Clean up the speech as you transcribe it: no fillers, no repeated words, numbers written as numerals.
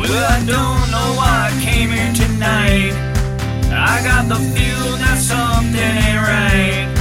Well, I don't know why I came here tonight. I got the feeling that something ain't right.